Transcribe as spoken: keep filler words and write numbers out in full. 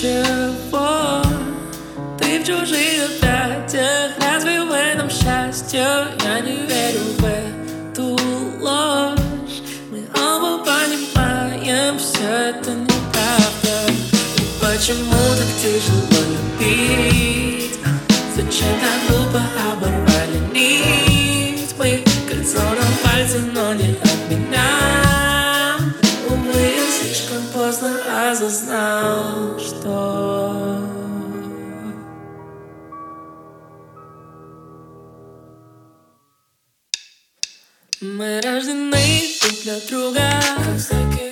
чего ты в чужих объятиях? Разве в этом счастье? Я не верю в эту ложь. Мы оба понимаем, все это неправда. И почему так тяжело любить? Зачем так глупо оборвали нить? Мы кольцо на пальце, но не от меня. Увы, я слишком поздно осознал, что мы рождены друг для друга, как знаки